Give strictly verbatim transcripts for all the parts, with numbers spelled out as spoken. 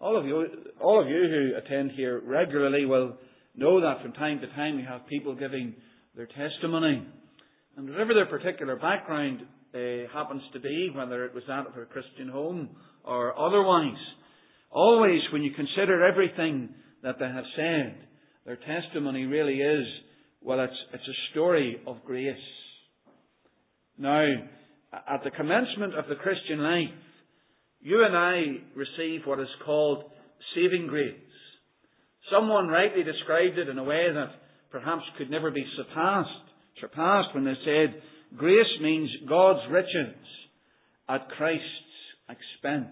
All of you, all of you who attend here regularly will know that from time to time we have people giving their testimony. And whatever their particular background uh, happens to be, whether it was that of a Christian home or otherwise, always when you consider everything that they have said, their testimony really is, well, it's, it's a story of grace. Now, at the commencement of the Christian life, you and I receive what is called saving grace. Someone rightly described it in a way that perhaps could never be surpassed, surpassed when they said, grace means God's riches at Christ's expense.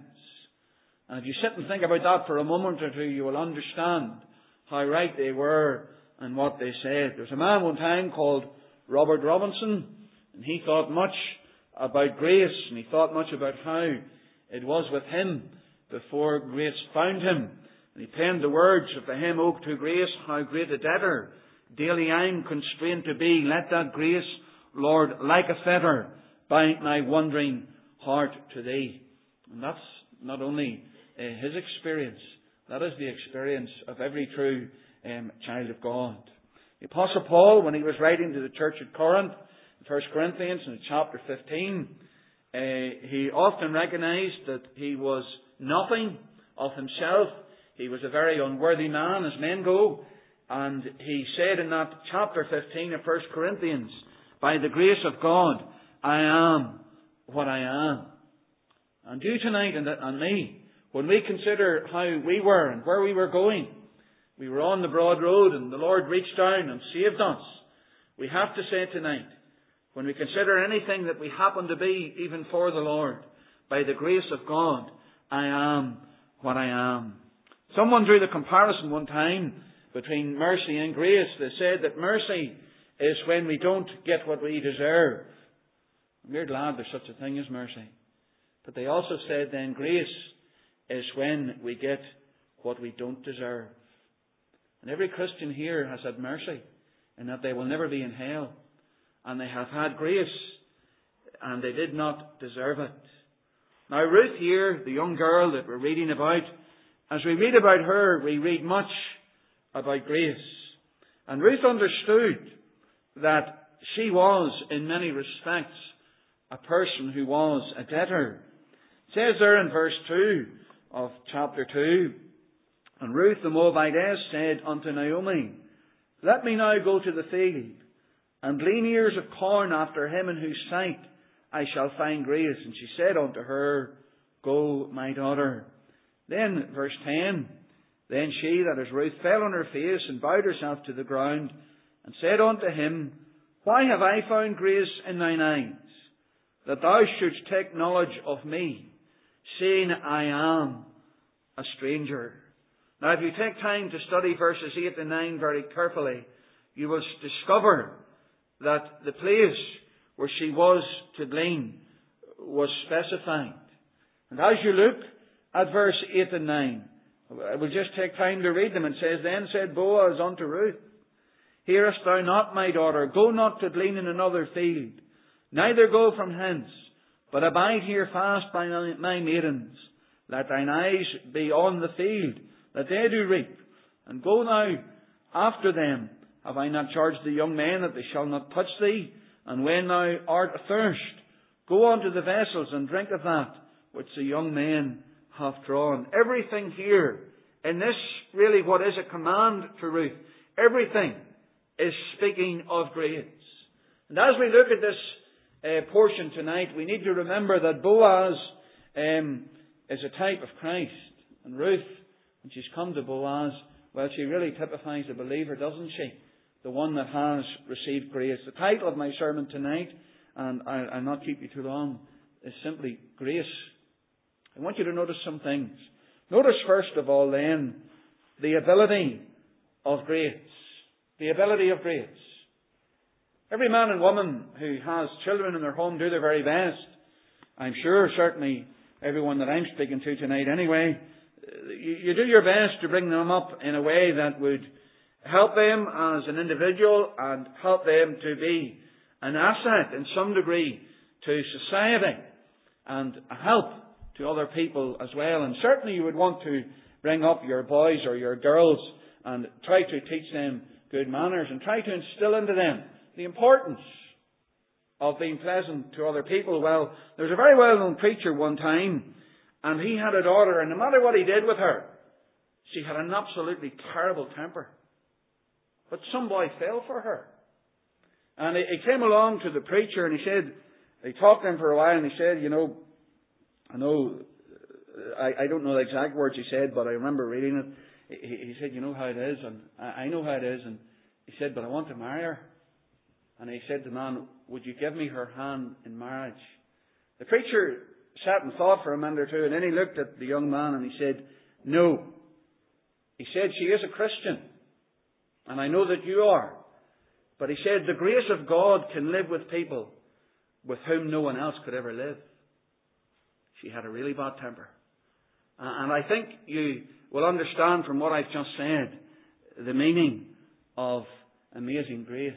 And if you sit and think about that for a moment or two, you will understand how right they were and what they said. There was a man one time called Robert Robinson, and he thought much about grace, and he thought much about how it was with him before grace found him. And he penned the words of the hymn, "O to grace, how great a debtor daily I'm constrained to be. Let that grace, Lord, like a fetter, bind my wandering heart to Thee." And that's not only uh, his experience, that is the experience of every true um, child of God. The Apostle Paul, when he was writing to the church at Corinth, in First Corinthians in chapter fifteen, uh, he often recognized that he was nothing of himself. He was a very unworthy man, as men go. And he said in that chapter fifteen of First Corinthians, "By the grace of God, I am what I am." And you tonight and, and me, when we consider how we were and where we were going, we were on the broad road and the Lord reached down and saved us. We have to say tonight, when we consider anything that we happen to be, even for the Lord, by the grace of God, I am what I am. Someone drew the comparison one time between mercy and grace. They said that mercy is when we don't get what we deserve. We're glad there's such a thing as mercy. But they also said then grace is when we get what we don't deserve. And every Christian here has had mercy in that they will never be in hell. And they have had grace and they did not deserve it. Now Ruth here, the young girl that we're reading about, as we read about her, we read much about grace. And Ruth understood that she was, in many respects, a person who was a debtor. It says there in verse two of chapter two, "And Ruth the Moabitess said unto Naomi, Let me now go to the field, and glean ears of corn after him in whose sight I shall find grace. And she said unto her, Go, my daughter." Then, verse ten, "Then she," that is Ruth, "fell on her face and bowed herself to the ground, and said unto him, Why have I found grace in thine eyes, that thou shouldst take knowledge of me, seeing I am a stranger?" Now, if you take time to study verses eight and nine very carefully, you will discover that the place where she was to glean was specified. And as you look at verse eight and nine, I will just take time to read them. It says, "Then said Boaz unto Ruth, Hearest thou not, my daughter? Go not to glean in another field, neither go from hence, but abide here fast by my maidens. Let thine eyes be on the field, that they do reap, and go now after them. Have I not charged the young men that they shall not touch thee? And when thou art athirst, go unto the vessels and drink of that which the young men have drawn." Everything here, in this really what is a command to Ruth, everything is speaking of grace. And as we look at this uh, portion tonight, we need to remember that Boaz um, is a type of Christ. And Ruth, when she's come to Boaz, well, she really typifies a believer, doesn't she? The one that has received grace. The title of my sermon tonight, and I'll, I'll not keep you too long, is simply Grace. I want you to notice some things. Notice first of all then, the ability of grace. The ability of grace. Every man and woman who has children in their home do their very best. I'm sure certainly everyone that I'm speaking to tonight anyway, you, you do your best to bring them up in a way that would help them as an individual and help them to be an asset in some degree to society and a help to other people as well. And certainly you would want to bring up your boys or your girls and try to teach them good manners and try to instill into them the importance of being pleasant to other people. Well, there was a very well-known preacher one time, and he had a daughter, and no matter what he did with her, she had an absolutely terrible temper. But some boy fell for her. And he came along to the preacher and he said, he talked to him for a while and he said, you know, I know, I, I don't know the exact words he said, but I remember reading it. He, he said, you know how it is, and I, I know how it is. And he said, but I want to marry her. And he said to the man, would you give me her hand in marriage? The preacher sat and thought for a minute or two, and then he looked at the young man and he said, no. He said, she is a Christian, and I know that you are. But he said, the grace of God can live with people with whom no one else could ever live. She had a really bad temper. And I think you will understand from what I've just said the meaning of amazing grace.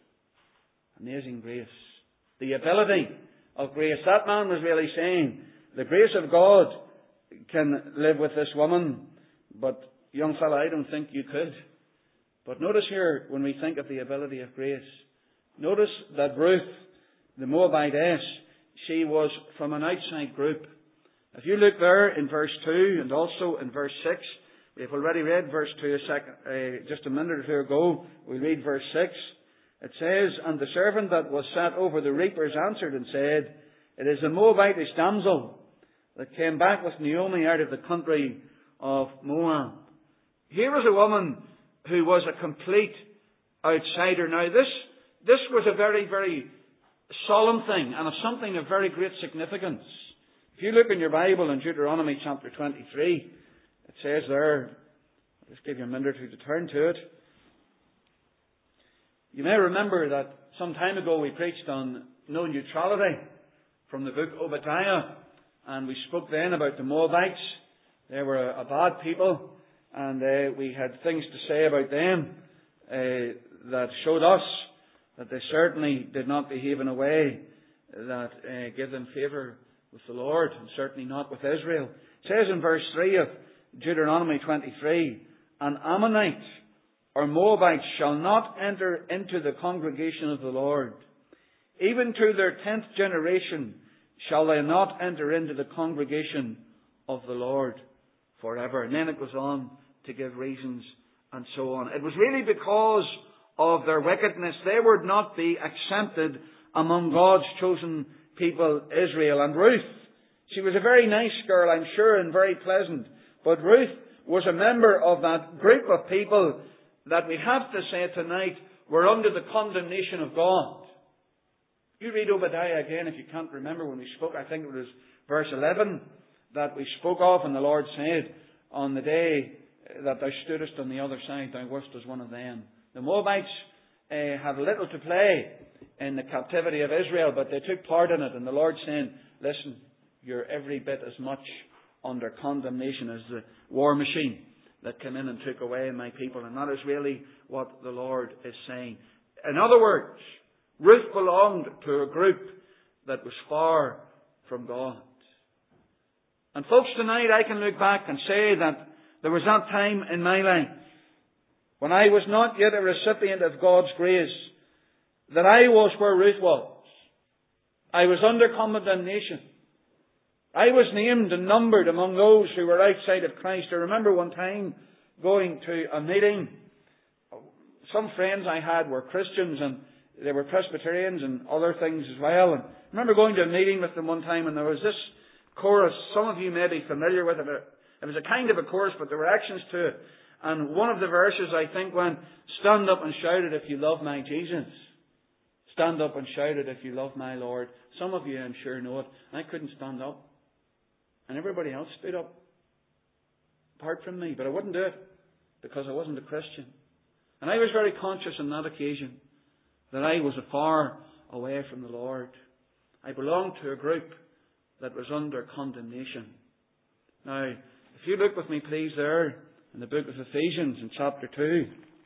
Amazing grace. The ability of grace. That man was really saying, the grace of God can live with this woman, but young fella, I don't think you could. But notice here, when we think of the ability of grace, notice that Ruth, the Moabitess, she was from an outside group. If you look there in verse two and also in verse six, we've already read verse two a second, uh, just a minute or two ago. We'll read verse six. It says, and the servant that was set over the reapers answered and said, it is the Moabitish damsel that came back with Naomi out of the country of Moab. Here was a woman who was a complete outsider. Now this, this was a very, very solemn thing and of something of very great significance. If you look in your Bible in Deuteronomy chapter twenty-three, it says there, I'll just give you a minute or two to turn to it. You may remember that some time ago we preached on no neutrality from the book Obadiah, and we spoke then about the Moabites. They were a, a bad people, and uh, we had things to say about them uh, that showed us that they certainly did not behave in a way that uh, gave them favour with the Lord, and certainly not with Israel. It says in verse three of Deuteronomy twenty-three, an Ammonite or Moabite shall not enter into the congregation of the Lord. Even to their tenth generation shall they not enter into the congregation of the Lord forever. And then it goes on to give reasons and so on. It was really because of their wickedness. They would not be accepted among God's chosen people, Israel. And Ruth, she was a very nice girl, I'm sure, and very pleasant. But Ruth was a member of that group of people that we have to say tonight were under the condemnation of God. You read Obadiah again if you can't remember when we spoke. I think it was verse eleven that we spoke of, and the Lord said, on the day that thou stoodest on the other side, thou wast as one of them. The Moabites uh, had little to play in the captivity of Israel, but they took part in it. And the Lord saying, listen, you're every bit as much under condemnation as the war machine that came in and took away my people. And that is really what the Lord is saying. In other words, Ruth belonged to a group that was far from God. And folks, tonight I can look back and say that there was that time in my life when I was not yet a recipient of God's grace, that I was where Ruth was. I was under condemnation. I was named and numbered among those who were outside of Christ. I remember one time going to a meeting. Some friends I had were Christians and they were Presbyterians and other things as well. And I remember going to a meeting with them one time, and there was this chorus. Some of you may be familiar with it. It was a kind of a chorus, but there were actions to it. And one of the verses, I think, went, stand up and shout it if you love my Jesus. Stand up and shout it if you love my Lord. Some of you, I'm sure, know it. I couldn't stand up. And everybody else stood up, apart from me. But I wouldn't do it, because I wasn't a Christian. And I was very conscious on that occasion that I was far away from the Lord. I belonged to a group that was under condemnation. Now, if you look with me, please, there in the book of Ephesians in chapter two.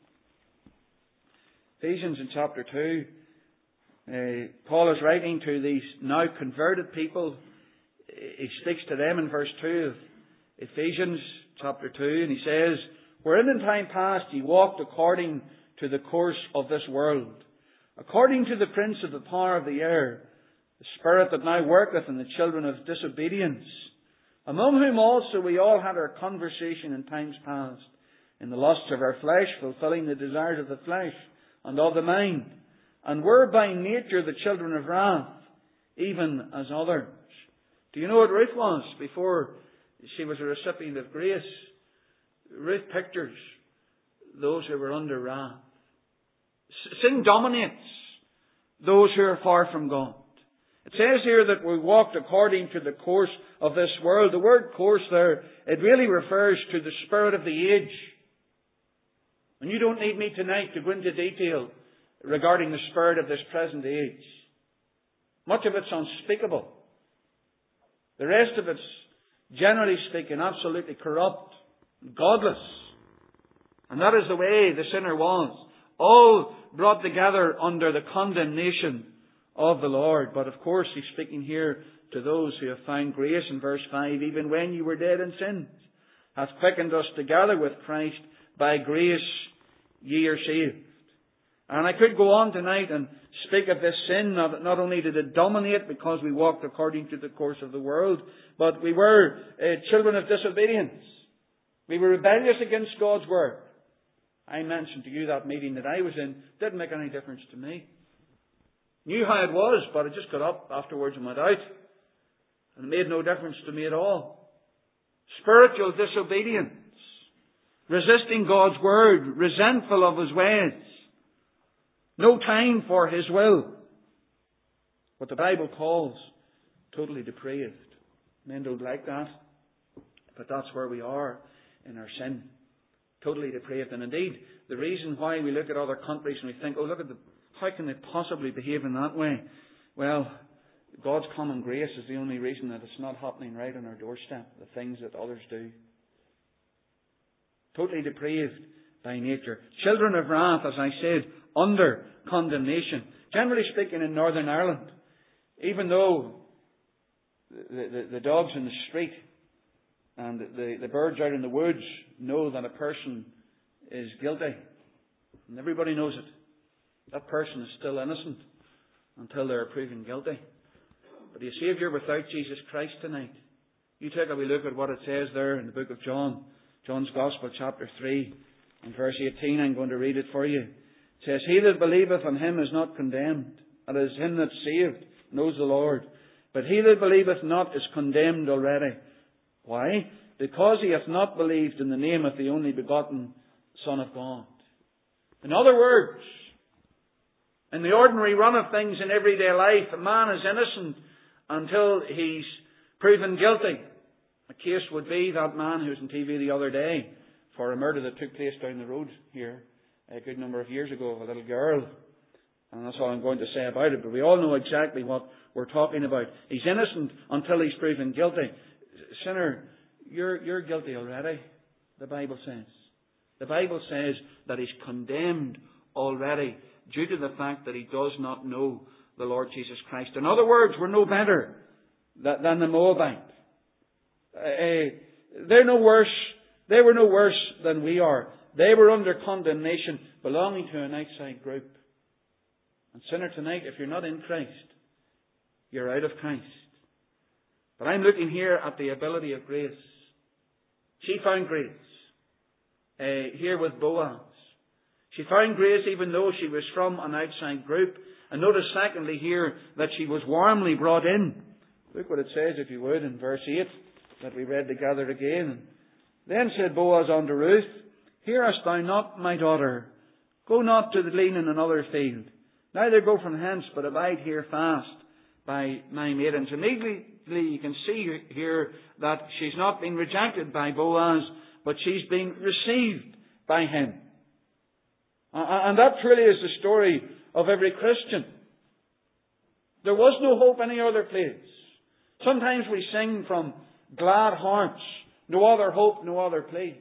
Ephesians in chapter two. Uh, Paul is writing to these now converted people. He speaks to them in verse two of Ephesians chapter two, and he says, "Wherein in time past ye walked according to the course of this world, according to the prince of the power of the air, the spirit that now worketh in the children of disobedience, among whom also we all had our conversation in times past, in the lusts of our flesh, fulfilling the desires of the flesh and of the mind, and were by nature the children of wrath, even as others." Do you know what Ruth was before she was a recipient of grace? Ruth pictures those who were under wrath. Sin dominates those who are far from God. It says here that we walked according to the course of this world. The word course there, it really refers to the spirit of the age. And you don't need me tonight to go into detail regarding the spirit of this present age. Much of it's unspeakable. The rest of it's, generally speaking, absolutely corrupt, godless. And that is the way the sinner was. All brought together under the condemnation of the Lord. But of course, he's speaking here to those who have found grace in verse five. "Even when you were dead in sins, hath quickened us together with Christ. By grace ye are saved." And I could go on tonight and speak of this sin. Not, not only did it dominate because we walked according to the course of the world, but we were uh, children of disobedience. We were rebellious against God's word. I mentioned to you that meeting that I was in. Didn't make any difference to me. Knew how it was, but I just got up afterwards and went out. And it made no difference to me at all. Spiritual disobedience. Resisting God's word. Resentful of His ways. No time for His will. What the Bible calls totally depraved. Men don't like that. But that's where we are in our sin. Totally depraved. And indeed, the reason why we look at other countries and we think, oh, look at the, how can they possibly behave in that way? Well, God's common grace is the only reason that it's not happening right on our doorstep. The things that others do. Totally depraved by nature. Children of wrath, as I said, under condemnation. Generally speaking, in Northern Ireland, even though the, the, the dogs in the street and the, the birds out in the woods know that a person is guilty, and everybody knows it, that person is still innocent until they are proven guilty. But the Saviour without Jesus Christ tonight, you take a wee look at what it says there in the book of John, John's Gospel, chapter three, and verse eighteen. I'm going to read it for you. It says, "He that believeth on Him is not condemned. It is him that's saved knows the Lord. But he that believeth not is condemned already." Why? "Because he hath not believed in the name of the only begotten Son of God." In other words, in the ordinary run of things in everyday life, a man is innocent until he's proven guilty. A case would be that man who was on T V the other day for a murder that took place down the road here a good number of years ago of a little girl. And that's all I'm going to say about it. But we all know exactly what we're talking about. He's innocent until he's proven guilty. Sinner, you're, you're guilty already, the Bible says. The Bible says that he's condemned already due to the fact that he does not know the Lord Jesus Christ. In other words, we're no better than the Moabite. Uh, they're no worse. They were no worse than we are. They were under condemnation, belonging to an outside group. And sinner, tonight, if you're not in Christ, you're out of Christ. But I'm looking here at the ability of grace. She found grace uh, here with Boaz. She found grace even though she was from an outside group. And notice secondly here that she was warmly brought in. Look what it says, if you would, in verse eight that we read together again. "Then said Boaz unto Ruth, Hearest thou not, my daughter? Go not to the glean in another field. Neither go from hence, but abide here fast by my maidens." Immediately you can see here that she's not being rejected by Boaz, but she's being received by him. And that truly is the story of every Christian. There was no hope any other place. Sometimes we sing from glad hearts, no other hope, no other plea.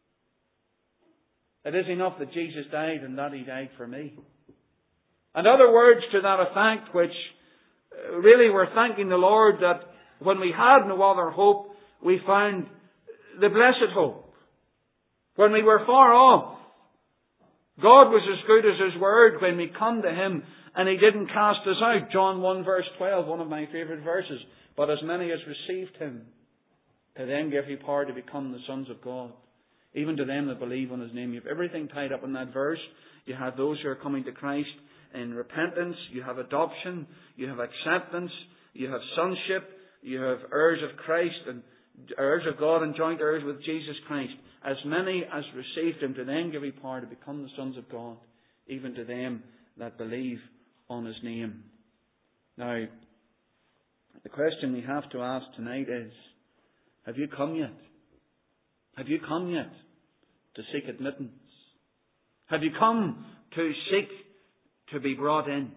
It is enough that Jesus died and that He died for me. And other words to that effect, which really we're thanking the Lord that when we had no other hope, we found the blessed hope. When we were far off, God was as good as His word when we come to Him and He didn't cast us out. John one verse twelve, one of my favourite verses. But as many as received Him, to them gave He power to become the sons of God. Even to them that believe on His name. You have everything tied up in that verse. You have those who are coming to Christ in repentance. You have adoption. You have acceptance. You have sonship. You have heirs of Christ and heirs of God and joint heirs with Jesus Christ. As many as received Him, to them give He power to become the sons of God. Even to them that believe on His name. Now, the question we have to ask tonight is, have you come yet? Have you come yet to seek admittance? Have you come to seek to be brought in?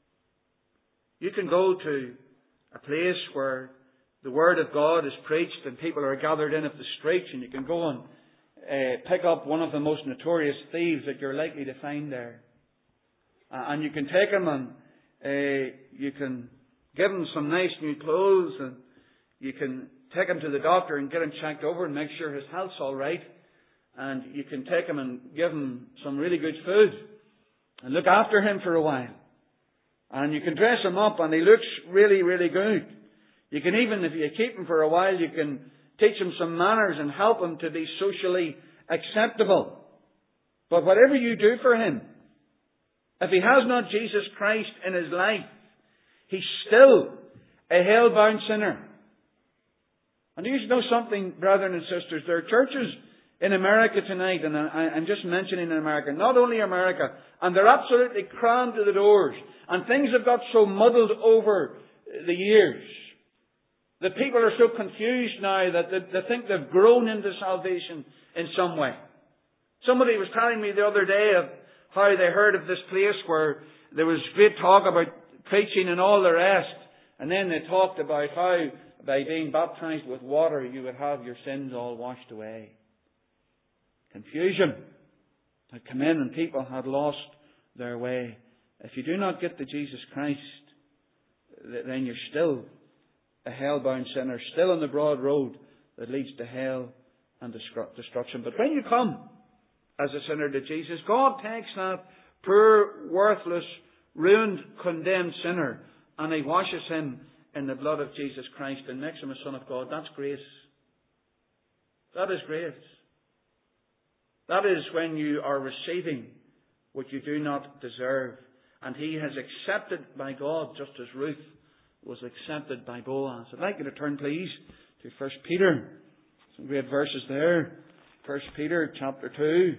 You can go to a place where the Word of God is preached and people are gathered in at the streets, and you can go and uh, pick up one of the most notorious thieves that you're likely to find there. Uh, and you can take him and uh, you can give him some nice new clothes, and you can take him to the doctor and get him checked over and make sure his health's all right. And you can take him and give him some really good food and look after him for a while. And you can dress him up and he looks really, really good. You can even, if you keep him for a while, you can teach him some manners and help him to be socially acceptable. But whatever you do for him, if he has not Jesus Christ in his life, he's still a hell-bound sinner. And you should know something, brethren and sisters. There are churches in America tonight, and I, I'm just mentioning in America, not only America, and they're absolutely crammed to the doors. And things have got so muddled over the years that people are so confused now that they, they think they've grown into salvation in some way. Somebody was telling me the other day of how they heard of this place where there was great talk about preaching and all the rest. And then they talked about how by being baptized with water you would have your sins all washed away. Confusion had come in and people had lost their way. If you do not get to Jesus Christ, then you're still a hell-bound sinner, still on the broad road that leads to hell and destruction. But when you come as a sinner to Jesus, God takes that poor, worthless, ruined, condemned sinner and He washes him in the blood of Jesus Christ and makes him a son of God. That's grace. That is grace. That is when you are receiving what you do not deserve. And He has accepted by God, just as Ruth was accepted by Boaz. I'd like you to turn, please, to First Peter. Some great verses there. First Peter chapter two.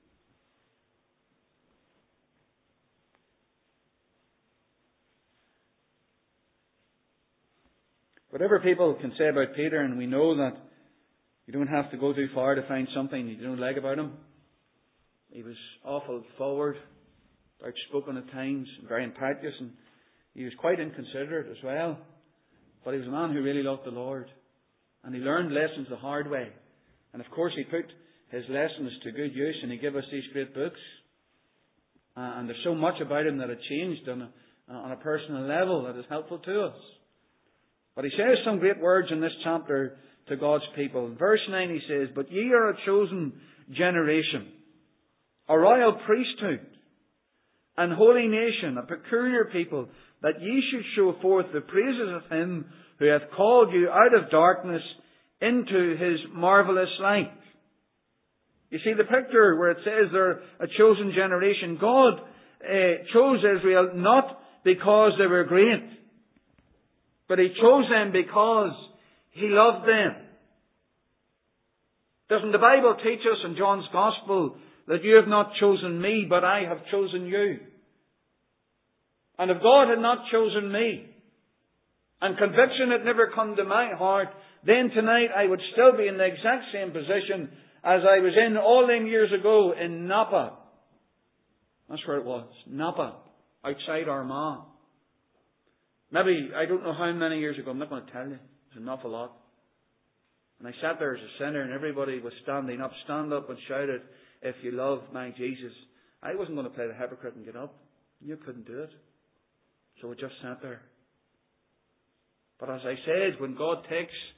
Whatever people can say about Peter, and we know that you don't have to go too far to find something you don't like about him. He was awful forward, outspoken at times, very impetuous, and he was quite inconsiderate as well. But he was a man who really loved the Lord. And he learned lessons the hard way. And of course he put his lessons to good use, and he gave us these great books. Uh, and there's so much about him that had changed on a, on a personal level that is helpful to us. But he says some great words in this chapter to God's people. In verse nine he says, "But ye are a chosen generation, a royal priesthood, an holy nation, a peculiar people, that ye should show forth the praises of Him who hath called you out of darkness into His marvellous light." You see the picture where it says they're a chosen generation. God uh, chose Israel not because they were great, but He chose them because He loved them. Doesn't the Bible teach us in John's Gospel that you have not chosen me, but I have chosen you? And if God had not chosen me, and conviction had never come to my heart, then tonight I would still be in the exact same position as I was in all them years ago in Napa. That's where it was. Napa. Outside Armagh. Maybe, I don't know how many years ago, I'm not going to tell you. It's an awful lot. And I sat there as a sinner and everybody was standing up. Stand up and shout it, "If you love my Jesus." I wasn't going to play the hypocrite and get up. You couldn't do it. So we just sat there. But as I said, when God takes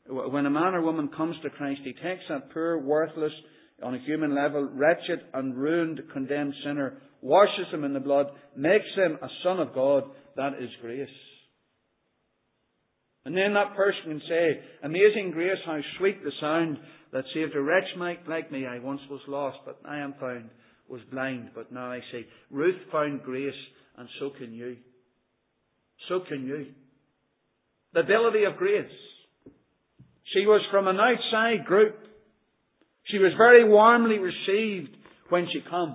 When a man or woman comes to Christ, he takes that poor, worthless, on a human level, wretched and ruined, condemned sinner, washes him in the blood, makes him a son of God. That is grace. And then that person can say, amazing grace, how sweet the sound that saved a wretch like me. I once was lost, but I am found, was blind, but now I see. Ruth found grace, and so can you. So can you. The ability of grace. She was from an outside group. She was very warmly received when she came.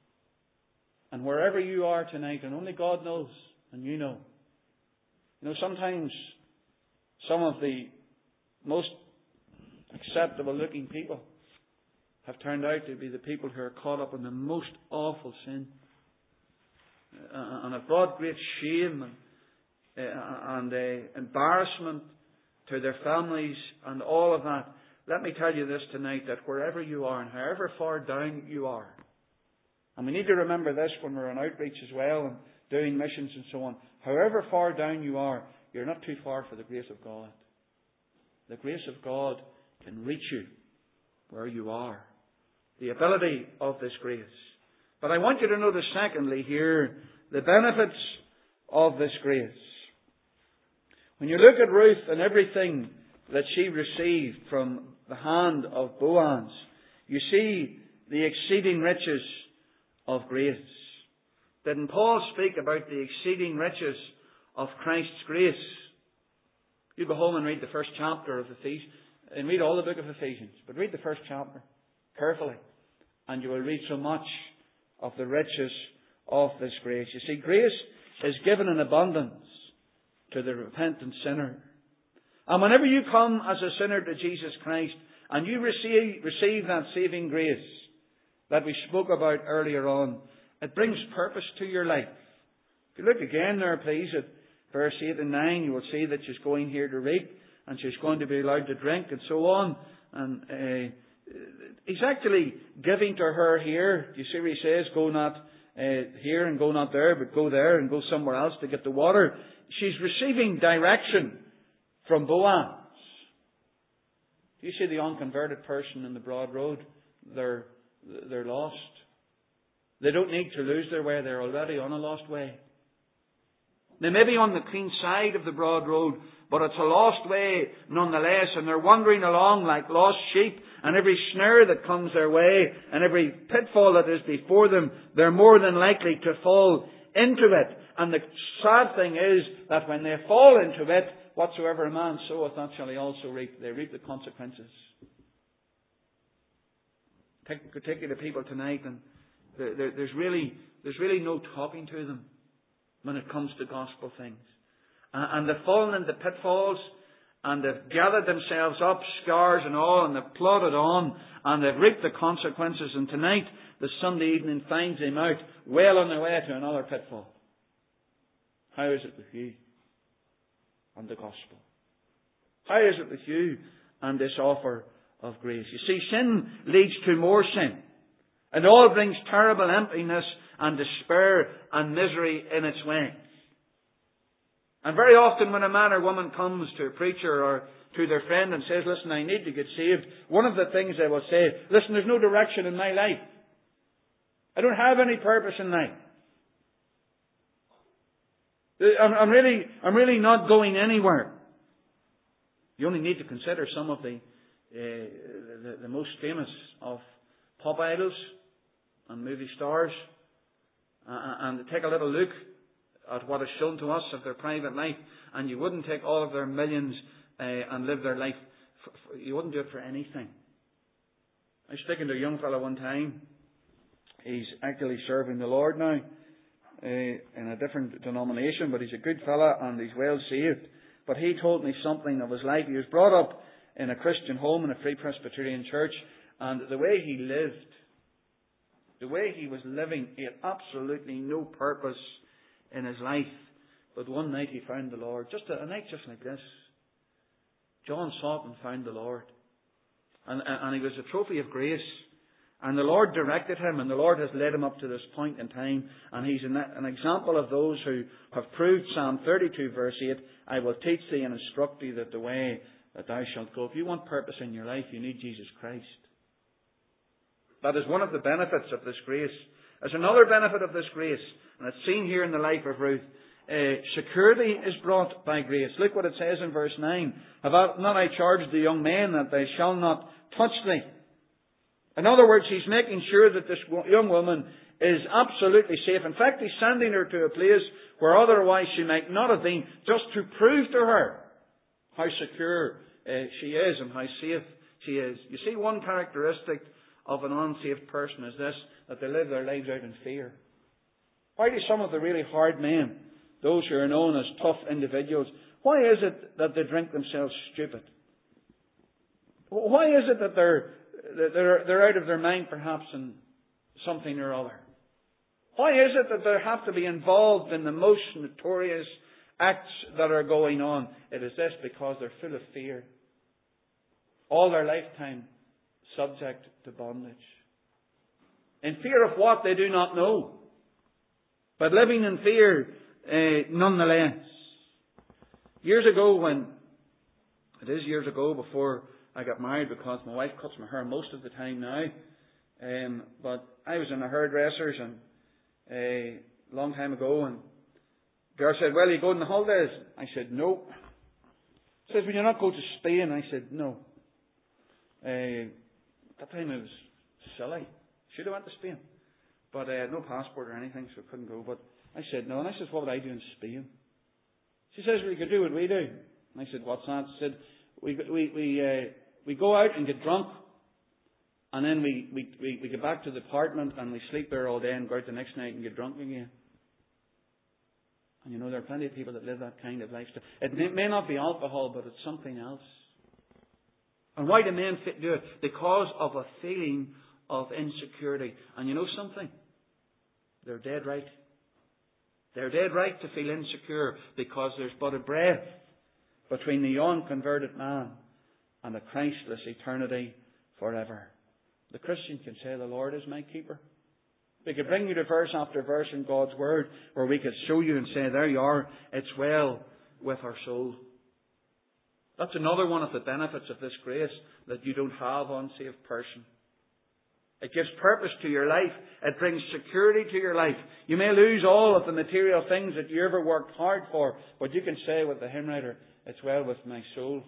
And wherever you are tonight, and only God knows, and you know. You know, sometimes some of the most acceptable looking people have turned out to be the people who are caught up in the most awful sin. Uh, and have brought great shame and, uh, and uh, embarrassment to their families and all of that. Let me tell you this tonight, that wherever you are and however far down you are, and we need to remember this when we're on outreach as well and doing missions and so on, however far down you are, you're not too far for the grace of God. The grace of God can reach you where you are. The ability of this grace. But I want you to notice secondly here, the benefits of this grace. When you look at Ruth and everything that she received from the hand of Boaz, you see the exceeding riches of grace. Didn't Paul speak about the exceeding riches of Christ's grace? You go home and read the first chapter of Ephesians, and read all the book of Ephesians, but read the first chapter carefully, and you will read so much of the riches of this grace. You see, grace is given in abundance to the repentant sinner. And whenever you come as a sinner to Jesus Christ and you receive, receive that saving grace that we spoke about earlier on, it brings purpose to your life. If you look again there, please, at verse eight and nine, you will see that she's going here to reap and she's going to be allowed to drink and so on. And uh, he's actually giving to her here. You see where he says, go not uh, here and go not there, but go there and go somewhere else to get the water. She's receiving direction from Boaz. Do you see the unconverted person in the broad road? They're, they're lost. They don't need to lose their way. They're already on a lost way. They may be on the clean side of the broad road, but it's a lost way nonetheless, and they're wandering along like lost sheep, and every snare that comes their way, and every pitfall that is before them, they're more than likely to fall into it. And the sad thing is that when they fall into it, whatsoever a man soweth, that shall he also reap. They reap the consequences. Take, take you to people tonight, and there, there, there's really there's really no talking to them when it comes to gospel things. And, and they've fallen into pitfalls, and they've gathered themselves up, scars and all, and they've plodded on, and they've reaped the consequences. And tonight, the Sunday evening finds them out well on their way to another pitfall. How is it with you and the gospel? How is it with you and this offer of grace? You see, sin leads to more sin. It all brings terrible emptiness and despair and misery in its way. And very often when a man or woman comes to a preacher or to their friend and says, listen, I need to get saved, one of the things they will say, listen, there's no direction in my life. I don't have any purpose in life. I'm really, I'm really not going anywhere. You only need to consider some of the, uh, the, the most famous of pop idols and movie stars, uh, and take a little look at what is shown to us of their private life, and you wouldn't take all of their millions uh, and live their life. For, for, you wouldn't do it for anything. I was speaking to a young fellow one time. He's actually serving the Lord now. Uh, in a different denomination, but he's a good fella and he's well saved. But he told me something of his life. He was brought up in a Christian home in a Free Presbyterian church, and the way he lived, the way he was living, he had absolutely no purpose in his life. But one night he found the Lord, just a, a night just like this. John sought and found the Lord, and, and he was a trophy of grace. And the Lord directed him, and the Lord has led him up to this point in time. And he's an, an example of those who have proved Psalm thirty-two verse eight, I will teach thee and instruct thee that the way that thou shalt go. If you want purpose in your life, you need Jesus Christ. That is one of the benefits of this grace. There's another benefit of this grace, and it's seen here in the life of Ruth. Uh, security is brought by grace. Look what it says in verse nine. Have I, not I charged the young men that they shall not touch thee? In other words, he's making sure that this young woman is absolutely safe. In fact, he's sending her to a place where otherwise she might not have been, just to prove to her how secure uh, she is and how safe she is. You see, one characteristic of an unsaved person is this, that they live their lives out in fear. Why do some of the really hard men, those who are known as tough individuals, why is it that they drink themselves stupid? Why is it that they're, they're, they're out of their mind perhaps in something or other? Why is it that they have to be involved in the most notorious acts that are going on? It is this, because they're full of fear. All their lifetime subject to bondage. In fear of what they do not know. But living in fear uh, nonetheless. Years ago when, it is years ago before I got married, because my wife cuts my hair most of the time now. Um, but I was in a hairdresser's and a long time ago, and the girl said, well, you go on the holidays? I said, no. She says, will you not go to Spain? I said, no. Uh, that time it was silly. Should have went to Spain. But I had no passport or anything, so I couldn't go. But I said, no. And I said, what would I do in Spain? She says, well, you could do what we do. And I said, what's that? She said, we, we, we, uh, we go out and get drunk. And then we, we, we, we get back to the apartment and we sleep there all day and go out the next night and get drunk again. And you know, there are plenty of people that live that kind of lifestyle. It may, may not be alcohol, but it's something else. And why do men fit do it? Because of a feeling of insecurity. And you know something? They're dead right. They're dead right to feel insecure, because there's but a breath between the unconverted man and the Christless eternity forever. The Christian can say, the Lord is my keeper. We could bring you to verse after verse in God's Word where we could show you and say, there you are, it's well with our soul. That's another one of the benefits of this grace, that you don't have unsaved person. It gives purpose to your life. It brings security to your life. You may lose all of the material things that you ever worked hard for, but you can say with the hymn writer, it's well with my soul.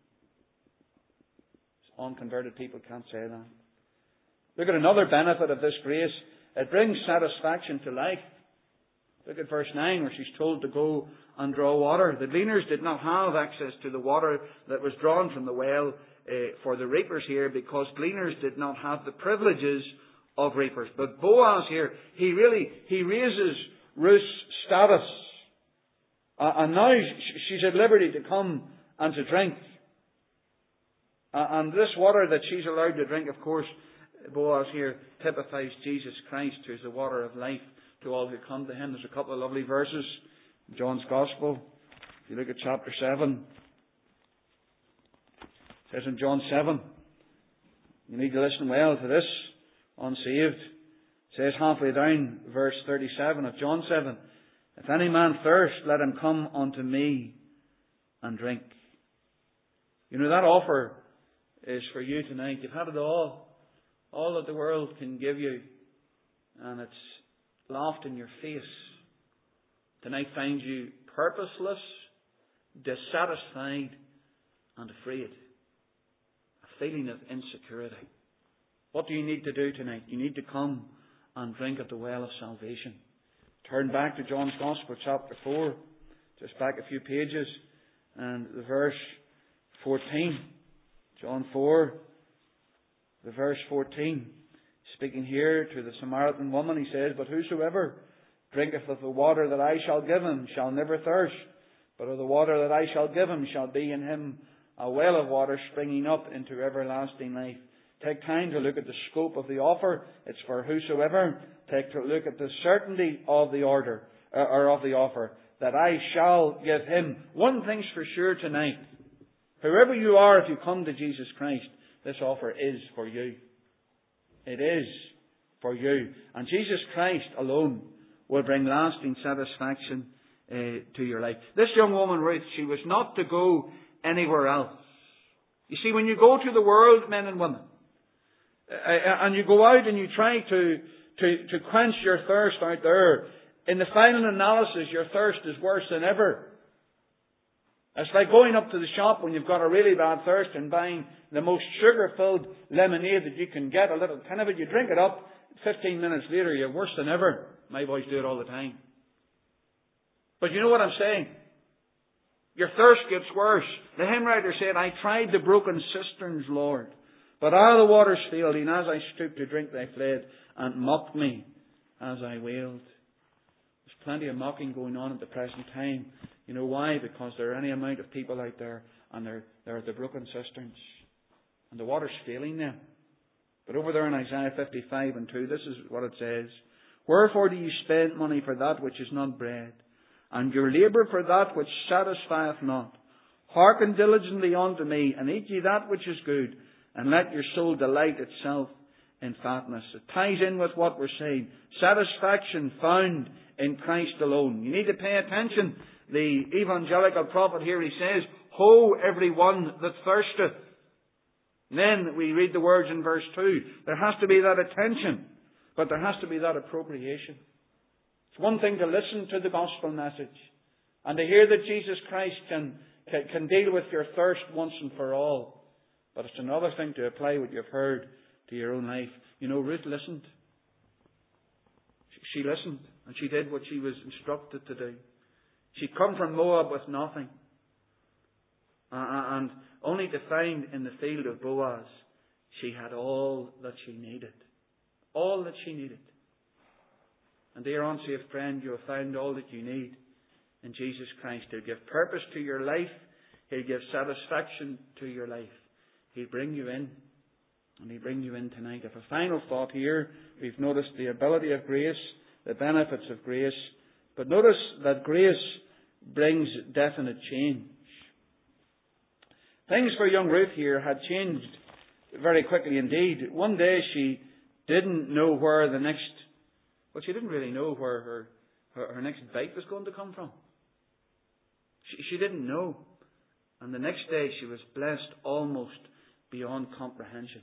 Unconverted people can't say that. Look at another benefit of this grace. It brings satisfaction to life. Look at verse nine, where she's told to go and draw water. The gleaners did not have access to the water that was drawn from the well uh, for the reapers here, because gleaners did not have the privileges of reapers. But Boaz here, he really, he raises Ruth's status. Uh, and now she's at liberty to come and to drink. Uh, and this water that she's allowed to drink, of course, Boaz here typifies Jesus Christ, who is the water of life to all who come to Him. There's a couple of lovely verses in John's Gospel. If you look at chapter seven, it says in John seven, you need to listen well to this, unsaved. It says halfway down, verse thirty-seven of John seven, if any man thirst, let him come unto me and drink. You know, that offer is for you tonight. You've had it all. All that the world can give you, and it's laughed in your face. Tonight finds you purposeless, dissatisfied, and afraid. A feeling of insecurity. What do you need to do tonight? You need to come and drink at the well of salvation. Turn back to John's Gospel, chapter four, just back a few pages, and the verse fourteen. John four. The verse fourteen, speaking here to the Samaritan woman, he says, but whosoever drinketh of the water that I shall give him shall never thirst, but of the water that I shall give him shall be in him a well of water springing up into everlasting life. Take time to look at the scope of the offer. It's for whosoever. Take a look at the certainty of the order, uh, or of the offer, that I shall give him. One thing's for sure tonight. Whoever you are, if you come to Jesus Christ, this offer is for you. It is for you. And Jesus Christ alone will bring lasting satisfaction uh, to your life. This young woman, Ruth, she was not to go anywhere else. You see, when you go to the world, men and women, uh, and you go out and you try to, to, to quench your thirst out there, in the final analysis, your thirst is worse than ever. It's like going up to the shop when you've got a really bad thirst and buying the most sugar-filled lemonade that you can get, a little tin of it. You drink it up, fifteen minutes later, you're worse than ever. My boys do it all the time. But you know what I'm saying? Your thirst gets worse. The hymn writer said, I tried the broken cisterns, Lord, but all the waters failed, and as I stooped to drink, they fled, and mocked me as I wailed. There's plenty of mocking going on at the present time. You know why? Because there are any amount of people out there, and they're, they're at the broken cisterns, and the water's failing them. But over there in Isaiah fifty-five and two, this is what it says. Wherefore do you spend money for that which is not bread, and your labour for that which satisfieth not? Hearken diligently unto me, and eat ye that which is good, and let your soul delight itself in fatness. It ties in with what we're saying. Satisfaction found in Christ alone. You need to pay attention. The evangelical prophet here, he says, Ho, every one that thirsteth. And then we read the words in verse two. There has to be that attention, but there has to be that appropriation. It's one thing to listen to the gospel message and to hear that Jesus Christ can, can, can deal with your thirst once and for all. But it's another thing to apply what you've heard to your own life. You know, Ruth listened. She listened, and she did what she was instructed to do. She'd come from Moab with nothing, and only to find in the field of Boaz, she had all that she needed. All that she needed. And dear unsaved friend, you have found all that you need in Jesus Christ. He'll give purpose to your life. He'll give satisfaction to your life. He'll bring you in. And He'll bring you in tonight. If a final thought here, we've noticed the ability of grace, the benefits of grace. But notice that grace brings definite change. Things for young Ruth here had changed very quickly indeed. One day she didn't know where the next, well, she didn't really know where her, her, her next bite was going to come from. She, she didn't know. And the next day she was blessed almost beyond comprehension.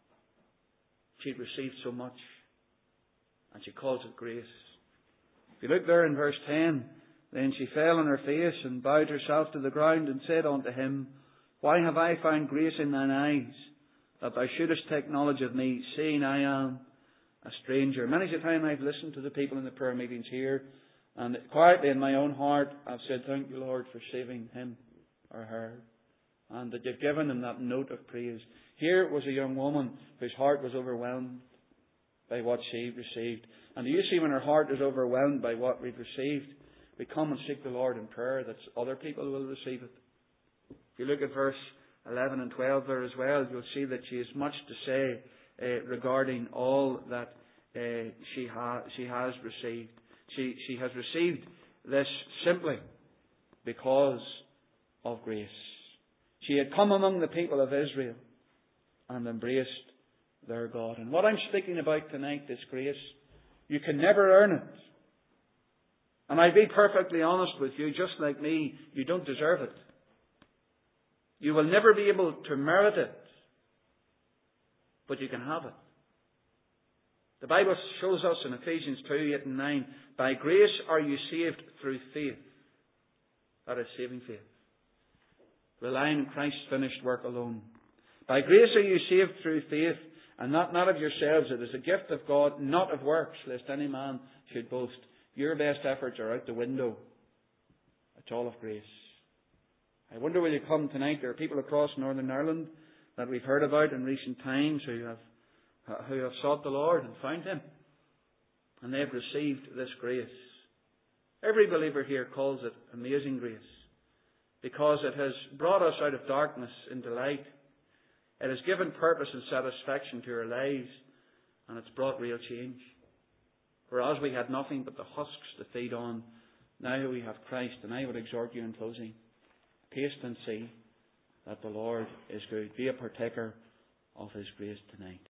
She'd received so much. And she calls it grace. If you look there in verse ten, then she fell on her face and bowed herself to the ground and said unto him, Why have I found grace in thine eyes, that thou shouldest take knowledge of me, seeing I am a stranger? Many a time I've listened to the people in the prayer meetings here, and quietly in my own heart I've said, Thank you, Lord, for saving him or her, and that you've given him that note of praise. Here was a young woman whose heart was overwhelmed by what she received. And do you see, when her heart is overwhelmed by what we've received, we come and seek the Lord in prayer that other people will receive it. If you look at verse eleven and twelve there as well, you'll see that she has much to say uh, regarding all that uh, she, ha- she has received. She, she has received this simply because of grace. She had come among the people of Israel and embraced their God. And what I'm speaking about tonight is grace. You can never earn it. And I'll be perfectly honest with you, just like me, you don't deserve it. You will never be able to merit it. But you can have it. The Bible shows us in Ephesians two, eight and nine, by grace are you saved through faith. That is saving faith. Relying on Christ's finished work alone. By grace are you saved through faith, and not, not of yourselves. It is a gift of God, not of works, lest any man should boast. Your best efforts are out the window. It's all of grace. I wonder, will you come tonight? There are people across Northern Ireland that we've heard about in recent times who have who have sought the Lord and found Him. And they've received this grace. Every believer here calls it amazing grace, because it has brought us out of darkness into light. It has given purpose and satisfaction to our lives, and it's brought real change. Whereas we had nothing but the husks to feed on, now we have Christ. And I would exhort you in closing, taste and see that the Lord is good. Be a partaker of His grace tonight.